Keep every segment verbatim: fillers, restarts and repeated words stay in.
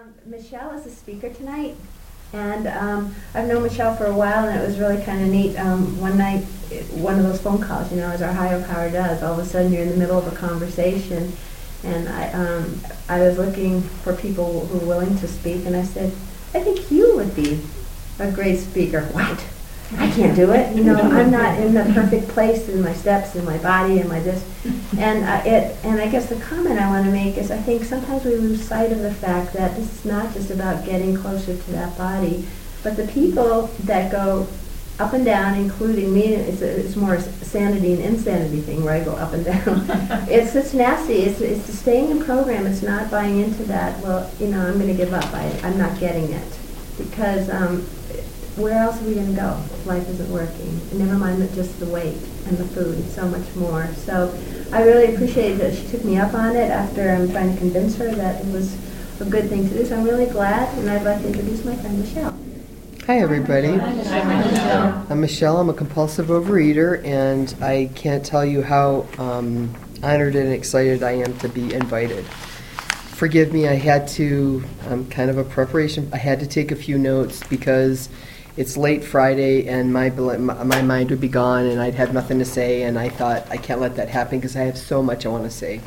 Um, Michelle is a speaker tonight, and um, I've known Michelle for a while, and it was really kind of neat. Um, one night, one of those phone calls, you know, as our higher power does, all of a sudden you're in the middle of a conversation, and I, um, I was looking for people who were willing to speak, and I said, I think you would be a great speaker. What? I can't do it. You know, I'm not in the perfect place in my steps, in my body, in my this. And uh, it. And I guess the comment I want to make is I think sometimes we lose sight of the fact that this is not just about getting closer to that body, but the people that go up and down, including me, it's, a, it's more a sanity and insanity thing where I go up and down. it's it's nasty. It's, it's the staying in program. It's not buying into that, well, you know, I'm going to give up. I, I'm not getting it. Because um, where else are we going to go if life isn't working? And never mind that just the weight and the food, it's so much more. So I really appreciate that she took me up on it after I'm trying to convince her that it was a good thing to do. So I'm really glad, and I'd like to introduce my friend Michelle. Hi, everybody. Hi, Michelle. I'm Michelle. I'm a compulsive overeater, and I can't tell you how um, honored and excited I am to be invited. Forgive me, I had to, um, kind of a preparation, I had to take a few notes because it's late Friday and my my mind would be gone and I'd have nothing to say, and I thought I can't let that happen because I have so much I want to say.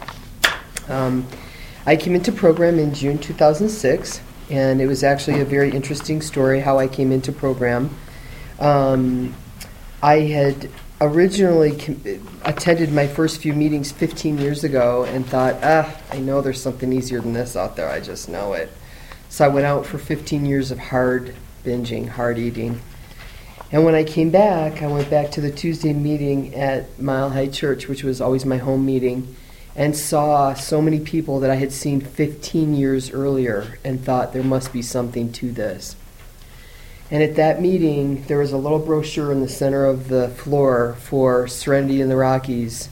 Um, I came into program in June two thousand six, and it was actually a very interesting story how I came into program. Um, I had originally com- attended my first few meetings fifteen years ago and thought, ah, I know there's something easier than this out there. I just know it. So I went out for fifteen years of hard binging, hard eating. And when I came back, I went back to the Tuesday meeting at Mile High Church, which was always my home meeting, and saw so many people that I had seen fifteen years earlier and thought there must be something to this. And at that meeting, there was a little brochure in the center of the floor for Serenity in the Rockies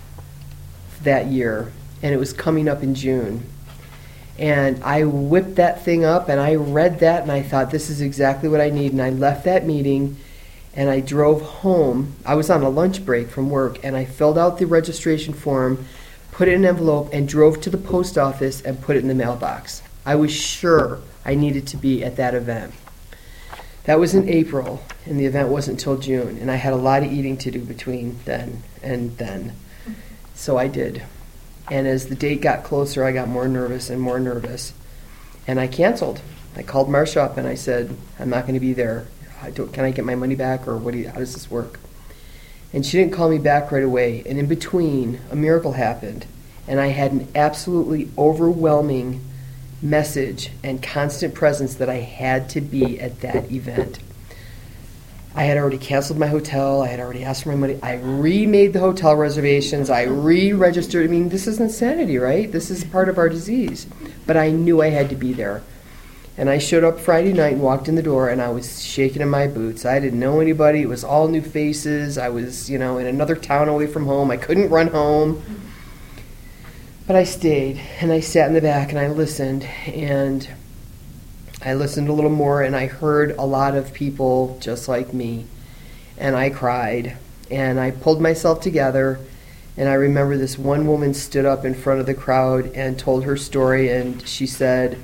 that year, and it was coming up in June. And I whipped that thing up, and I read that, and I thought, this is exactly what I need. And I left that meeting, and I drove home. I was on a lunch break from work, and I filled out the registration form, put it in an envelope, and drove to the post office and put it in the mailbox. I was sure I needed to be at that event. That was in April, and the event wasn't until June, and I had a lot of eating to do between then and then. So I did. And as the date got closer, I got more nervous and more nervous, and I canceled. I called Marcia up, and I said, I'm not going to be there. I don't, can I get my money back, or what? Do you, how does this work? And she didn't call me back right away, and in between, a miracle happened, and I had an absolutely overwhelming message and constant presence that I had to be at that event. I had already canceled my hotel. I had already asked for my money. I remade the hotel reservations. I re-registered. I mean, this is insanity, right? This is part of our disease. But I knew I had to be there. And I showed up Friday night and walked in the door, and I was shaking in my boots. I didn't know anybody. It was all new faces. I was, you know, in another town away from home. I couldn't run home. But I stayed, and I sat in the back, and I listened, and I listened a little more, and I heard a lot of people just like me, and I cried, and I pulled myself together, and I remember this one woman stood up in front of the crowd and told her story, and she said,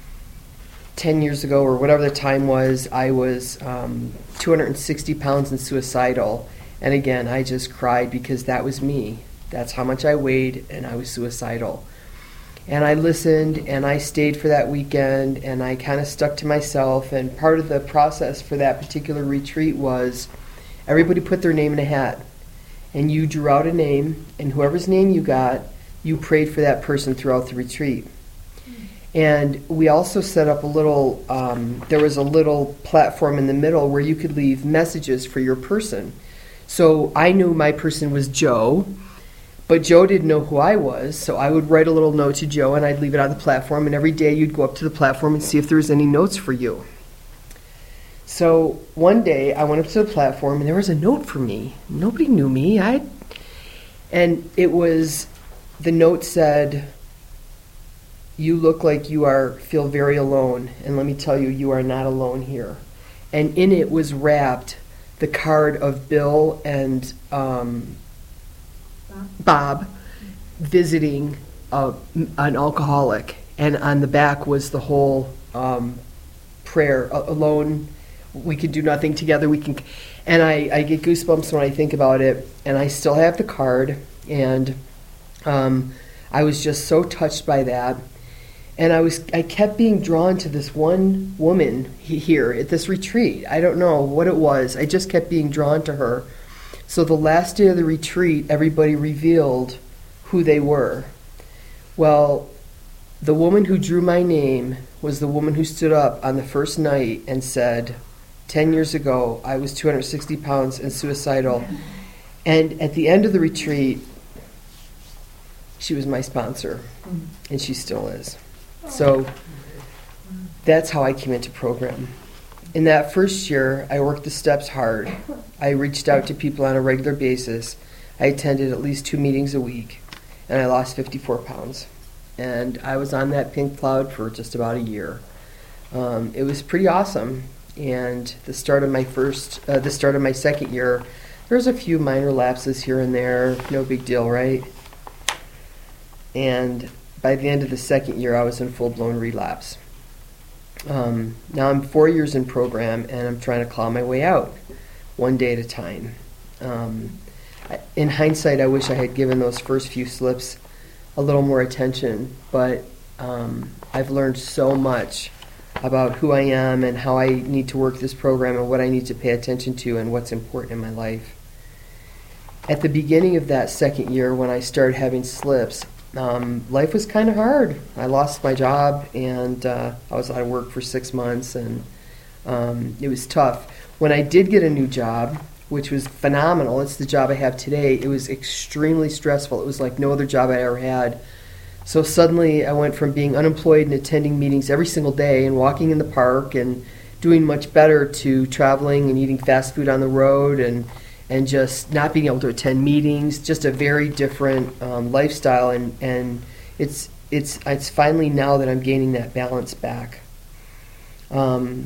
ten years ago, or whatever the time was, I was um, two hundred sixty pounds and suicidal, and again, I just cried because that was me. That's how much I weighed, and I was suicidal. And I listened, and I stayed for that weekend, and I kind of stuck to myself. And part of the process for that particular retreat was everybody put their name in a hat, and you drew out a name, and whoever's name you got, you prayed for that person throughout the retreat. And we also set up a little, um, there was a little platform in the middle where you could leave messages for your person. So I knew my person was Joe, but Joe didn't know who I was, so I would write a little note to Joe, and I'd leave it on the platform, and every day you'd go up to the platform and see if there was any notes for you. So one day I went up to the platform, and there was a note for me. Nobody knew me. I, and it was, the note said, you look like you are feel very alone, and let me tell you, you are not alone here. And in it was wrapped the card of Bill and um, Bob visiting uh, an alcoholic, and on the back was the whole um, prayer a- alone. We could do nothing together. We can, and I, I get goosebumps when I think about it. And I still have the card, and um, I was just so touched by that. And I was I kept being drawn to this one woman he- here at this retreat. I don't know what it was. I just kept being drawn to her. So the last day of the retreat, everybody revealed who they were. Well, the woman who drew my name was the woman who stood up on the first night and said, ten years ago, I was two hundred sixty pounds and suicidal. And at the end of the retreat, she was my sponsor, and she still is. So that's how I came into program. In that first year, I worked the steps hard. I reached out to people on a regular basis. I attended at least two meetings a week, and I lost fifty-four pounds. And I was on that pink cloud for just about a year. Um, it was pretty awesome. And the start of my first, uh, the start of my second year, there was a few minor lapses here and there. No big deal, right? And by the end of the second year, I was in full-blown relapse. Um, now I'm four years in program, and I'm trying to claw my way out, one day at a time. Um, I, in hindsight, I wish I had given those first few slips a little more attention, but um, I've learned so much about who I am and how I need to work this program and what I need to pay attention to and what's important in my life. At the beginning of that second year, when I started having slips, Um, life was kind of hard. I lost my job, and uh, I was out of work for six months, and um, it was tough. When I did get a new job, which was phenomenal, it's the job I have today, it was extremely stressful. It was like no other job I ever had. So suddenly I went from being unemployed and attending meetings every single day and walking in the park and doing much better to traveling and eating fast food on the road and and just not being able to attend meetings, just a very different um, lifestyle, and, and it's it's it's finally now that I'm gaining that balance back. Um,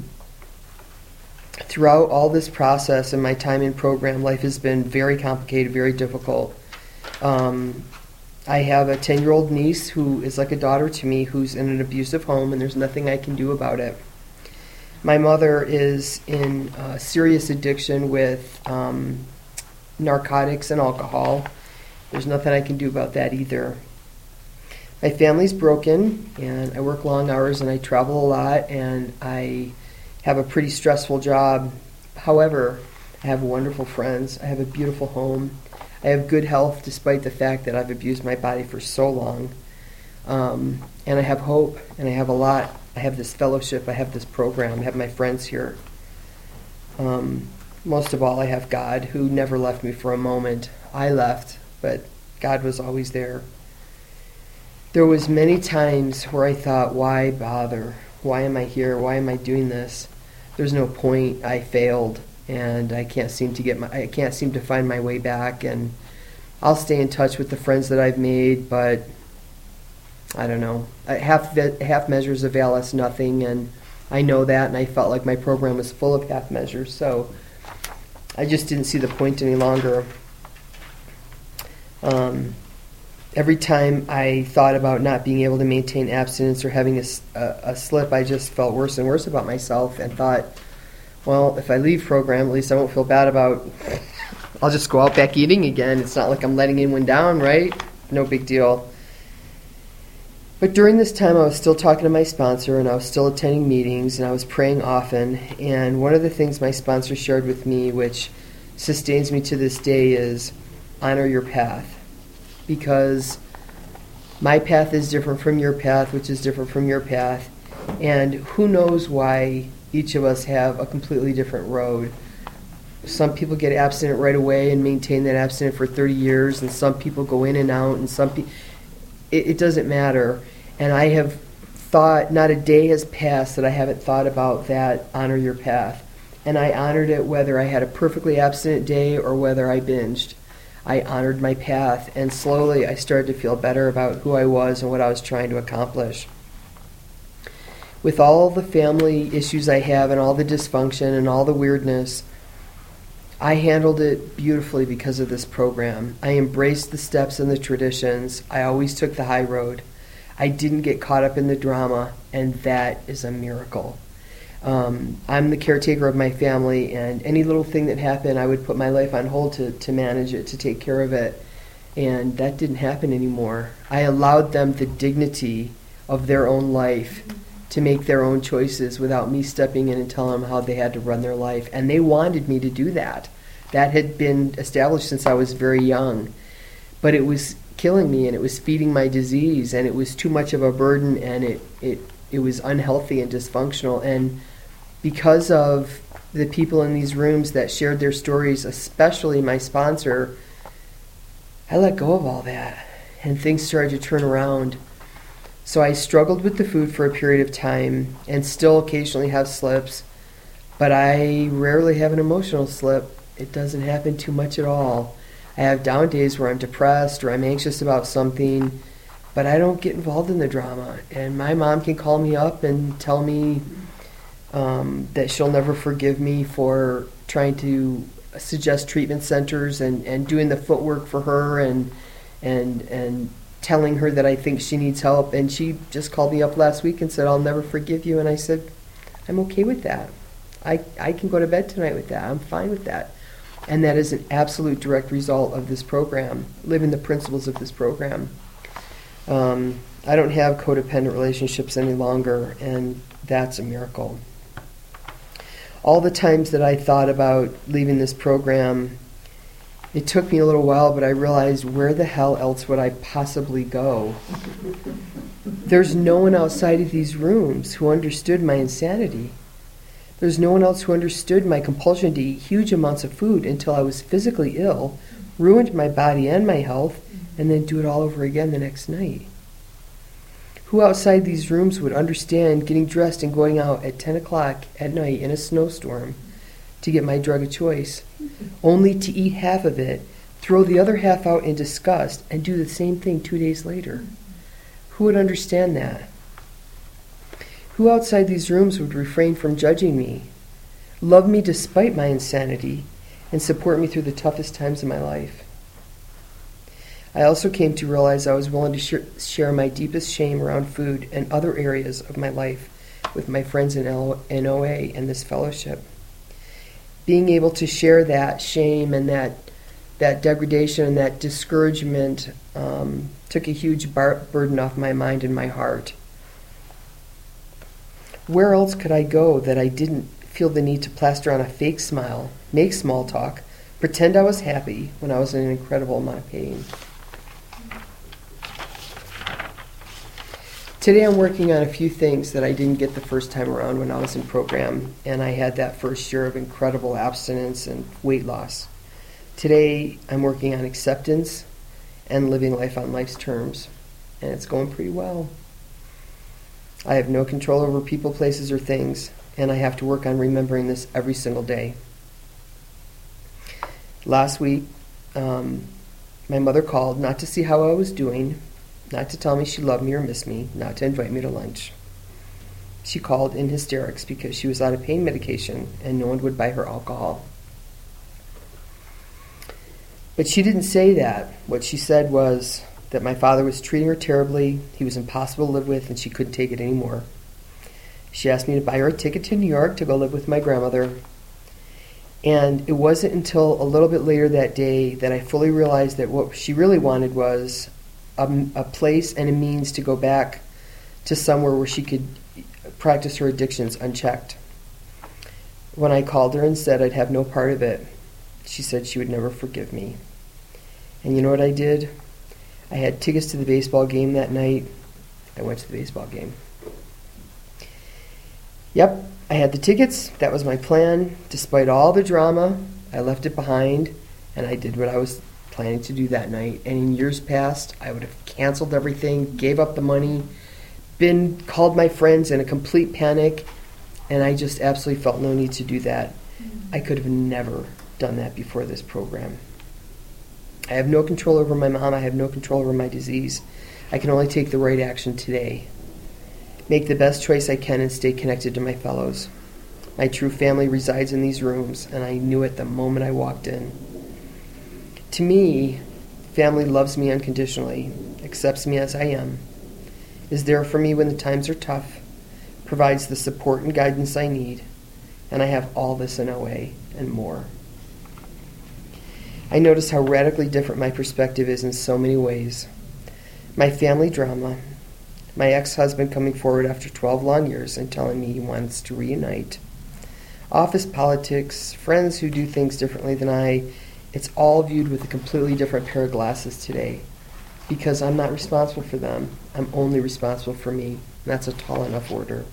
throughout all this process and my time in program, life has been very complicated, very difficult. Um, I have a ten-year-old niece who is like a daughter to me, who's in an abusive home, and there's nothing I can do about it. My mother is in uh, serious addiction with um, narcotics and alcohol. There's nothing I can do about that either. My family's broken, and I work long hours, and I travel a lot, and I have a pretty stressful job. However, I have wonderful friends. I have a beautiful home. I have good health despite the fact that I've abused my body for so long. Um, and I have hope, and I have a lot. I have this fellowship. I have this program. I have my friends here. Um, most of all, I have God, who never left me for a moment. I left, but God was always there. There was many times where I thought, why bother? Why am I here? Why am I doing this? There's no point. I failed, and I can't seem to get my. I can't seem to find my way back. And I'll stay in touch with the friends that I've made, but I don't know. Half half measures avail us nothing, and I know that, and I felt like my program was full of half measures, so I just didn't see the point any longer. Um, every time I thought about not being able to maintain abstinence or having a, a, a slip, I just felt worse and worse about myself and thought, well, if I leave program, at least I won't feel bad about, I'll just go out back eating again. It's not like I'm letting anyone down, right? No big deal. But during this time, I was still talking to my sponsor, and I was still attending meetings, and I was praying often. And one of the things my sponsor shared with me, which sustains me to this day, is honor your path. Because my path is different from your path, which is different from your path. And who knows why each of us have a completely different road. Some people get abstinent right away and maintain that abstinence for thirty years, and some people go in and out, and some people... It, it doesn't matter. And I have thought, not a day has passed that I haven't thought about that, honor your path. And I honored it whether I had a perfectly abstinent day or whether I binged. I honored my path, and slowly I started to feel better about who I was and what I was trying to accomplish. With all the family issues I have and all the dysfunction and all the weirdness, I handled it beautifully because of this program. I embraced the steps and the traditions. I always took the high road. I didn't get caught up in the drama, and that is a miracle. Um, I'm the caretaker of my family, and any little thing that happened, I would put my life on hold to, to manage it, to take care of it. And that didn't happen anymore. I allowed them the dignity of their own life to make their own choices without me stepping in and telling them how they had to run their life. And they wanted me to do that. That had been established since I was very young. But it was killing me, and it was feeding my disease, and it was too much of a burden, and it, it, it was unhealthy and dysfunctional. And because of the people in these rooms that shared their stories, especially my sponsor, I let go of all that, and things started to turn around. So I struggled with the food for a period of time, and still occasionally have slips, but I rarely have an emotional slip. It doesn't happen too much at all. I have down days where I'm depressed or I'm anxious about something, but I don't get involved in the drama. And my mom can call me up and tell me um, that she'll never forgive me for trying to suggest treatment centers and, and doing the footwork for her and and and telling her that I think she needs help. And she just called me up last week and said, I'll never forgive you. And I said, I'm okay with that. I, I can go to bed tonight with that. I'm fine with that. And that is an absolute direct result of this program, living the principles of this program. Um, I don't have codependent relationships any longer, and that's a miracle. All the times that I thought about leaving this program, it took me a little while, but I realized, where the hell else would I possibly go? There's no one outside of these rooms who understood my insanity. There's no one else who understood my compulsion to eat huge amounts of food until I was physically ill, ruined my body and my health, and then do it all over again the next night. Who outside these rooms would understand getting dressed and going out at ten o'clock at night in a snowstorm to get my drug of choice, only to eat half of it, throw the other half out in disgust, and do the same thing two days later? Who would understand that? Who outside these rooms would refrain from judging me, love me despite my insanity, and support me through the toughest times of my life? I also came to realize I was willing to sh- share my deepest shame around food and other areas of my life with my friends in, L- in O A and this fellowship. Being able to share that shame and that that degradation and that discouragement um, took a huge bar- burden off my mind and my heart. Where else could I go that I didn't feel the need to plaster on a fake smile, make small talk, pretend I was happy when I was in an incredible amount of pain? Today I'm working on a few things that I didn't get the first time around when I was in program, and I had that first year of incredible abstinence and weight loss. Today I'm working on acceptance and living life on life's terms, and it's going pretty well. I have no control over people, places, or things, and I have to work on remembering this every single day. Last week, um, my mother called not to see how I was doing, not to tell me she loved me or missed me, not to invite me to lunch. She called in hysterics because she was out of pain medication and no one would buy her alcohol. But she didn't say that. What she said was that my father was treating her terribly, he was impossible to live with, and she couldn't take it anymore. She asked me to buy her a ticket to New York to go live with my grandmother. And it wasn't until a little bit later that day that I fully realized that what she really wanted was a, a place and a means to go back to somewhere where she could practice her addictions unchecked. When I called her and said I'd have no part of it, she said she would never forgive me. And you know what I did? I had tickets to the baseball game that night. I went to the baseball game. Yep, I had the tickets. That was my plan. Despite all the drama, I left it behind, and I did what I was planning to do that night. And in years past, I would have canceled everything, gave up the money, been called my friends in a complete panic, and I just absolutely felt no need to do that. I could have never done that before this program. I have no control over my mom. I have no control over my disease. I can only take the right action today. Make the best choice I can and stay connected to my fellows. My true family resides in these rooms, and I knew it the moment I walked in. To me, family loves me unconditionally, accepts me as I am, is there for me when the times are tough, provides the support and guidance I need, and I have all this in O A and more. I notice how radically different my perspective is in so many ways. My family drama, my ex-husband coming forward after twelve long years and telling me he wants to reunite, office politics, friends who do things differently than I, it's all viewed with a completely different pair of glasses today. Because I'm not responsible for them. I'm only responsible for me. And that's a tall enough order.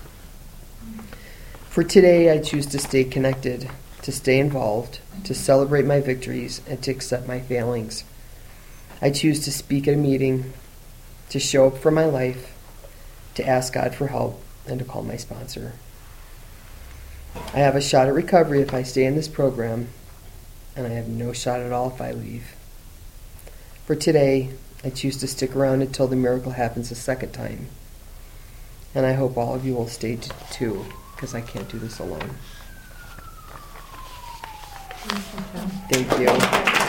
For today, I choose to stay connected, to stay involved, to celebrate my victories, and to accept my failings. I choose to speak at a meeting, to show up for my life, to ask God for help, and to call my sponsor. I have a shot at recovery if I stay in this program, and I have no shot at all if I leave. For today, I choose to stick around until the miracle happens a second time. And I hope all of you will stay t- too, because I can't do this alone. Thank you.